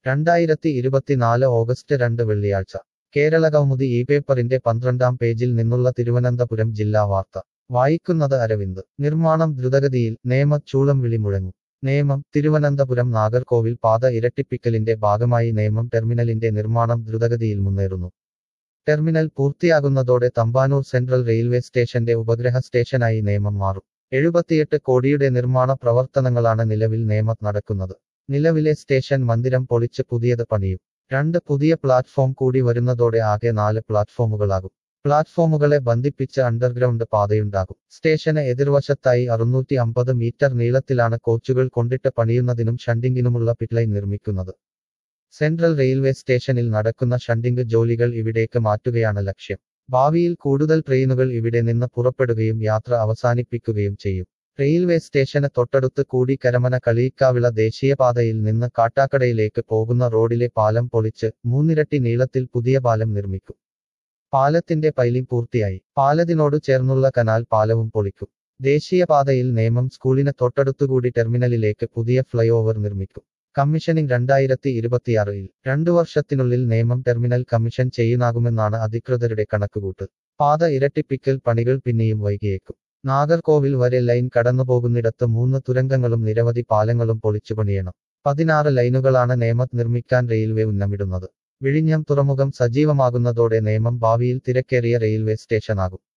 2024 August 2 വെള്ളിയാഴ്ച കേരളകൗമുദി ഈ പേപ്പറിന്റെ 12-ാം പേജിൽ നിന്നുള്ള തിരുവനന്തപുരം ജില്ലാ വാർത്ത വായിക്കുന്നത് അരവിന്ദ് നിർമ്മാണം ദ്രുതഗതിയിൽ നേമം ചൂളംവിളി മുഴങ്ങും നേമം തിരുവനന്തപുരം നാഗർകോവിൽ പാത ഇരട്ടിപ്പിക്കലിന്റെ ഭാഗമായി നേമം ടെർമിനലിന്റെ നിർമ്മാണം ദ്രുതഗതിയിൽ മുന്നേറുന്നു ടെർമിനൽ പൂർത്തിയാകുന്നതോടെ തമ്പാനൂർ സെൻട്രൽ റെയിൽവേ സ്റ്റേഷന്റെ ഉപഗ്രഹ സ്റ്റേഷനായി നേമം മാറും 78 കോടിയുടെ നിർമ്മാണ പ്രവർത്തനങ്ങളാണ് നിലവിൽ നേമത്ത് നടക്കുന്നത് നിലവിലെ സ്റ്റേഷൻ മന്ദിരം പൊളിച്ച് പുതിയത് പണിയും 2 പുതിയ പ്ലാറ്റ്ഫോം കൂടി വരുന്നതോടെ ആകെ 4 പ്ലാറ്റ്ഫോമുകളാകും പ്ലാറ്റ്ഫോമുകളെ ബന്ധിപ്പിച്ച് അണ്ടർഗ്രൗണ്ട് പാതയുണ്ടാകും സ്റ്റേഷന് എതിർവശത്തായി 650 മീറ്റർ നീളത്തിലാണ് കോച്ചുകൾ കൊണ്ടിട്ട് പണിയുന്നതിനും ഷണ്ടിങ്ങിനുമുള്ള പിറ്റ്ലൈൻ നിർമ്മിക്കുന്നത് സെൻട്രൽ റെയിൽവേ സ്റ്റേഷനിൽ നടക്കുന്ന ഷണ്ടിംഗ് ജോലികൾ ഇവിടേക്ക് മാറ്റുകയാണ് ലക്ഷ്യം ഭാവിയിൽ കൂടുതൽ ട്രെയിനുകൾ ഇവിടെ നിന്ന് പുറപ്പെടുകയും യാത്ര അവസാനിപ്പിക്കുകയും ചെയ്യും റെയിൽവേ സ്റ്റേഷന് തൊട്ടടുത്ത് കൂടി കരമന കളിയിക്കാവിള ദേശീയപാതയിൽ നിന്ന് കാട്ടാക്കടയിലേക്ക് പോകുന്ന റോഡിലെ പാലം പൊളിച്ച് 3 ഇരട്ടി നീളത്തിൽ പുതിയ പാലം നിർമ്മിക്കും പാലത്തിന്റെ പൈലിംഗ് പൂർത്തിയായി പാലത്തിനോട് ചേർന്നുള്ള കനാൽ പാലവും പൊളിക്കും ദേശീയപാതയിൽ നേമം സ്കൂളിന് തൊട്ടടുത്തുകൂടി ടെർമിനലിലേക്ക് പുതിയ ഫ്ലൈ ഓവർ നിർമ്മിക്കും കമ്മീഷനിംഗ് 2026-ൽ 2 വർഷത്തിനുള്ളിൽ നേമം ടെർമിനൽ കമ്മീഷൻ ചെയ്യാനാകുമെന്നാണ് അധികൃതരുടെ കണക്കുകൂട്ട് പാത ഇരട്ടിപ്പിക്കൽ പണികൾ പിന്നെയും വൈകിയേക്കും നാഗർകോവിൽ വരെ ലൈൻ കടന്നുപോകുന്നിടത്ത് 3 തുരങ്കങ്ങളും നിരവധി പാലങ്ങളും പൊളിച്ചു പണിയണം 16 ലൈനുകളാണ് നേമത്ത് നിർമ്മിക്കാൻ റെയിൽവേ ഉന്നമിടുന്നത് വിഴിഞ്ഞം തുറമുഖം സജീവമാകുന്നതോടെ നേമം ഭാവിയിൽ തിരക്കേറിയ റെയിൽവേ സ്റ്റേഷനാകും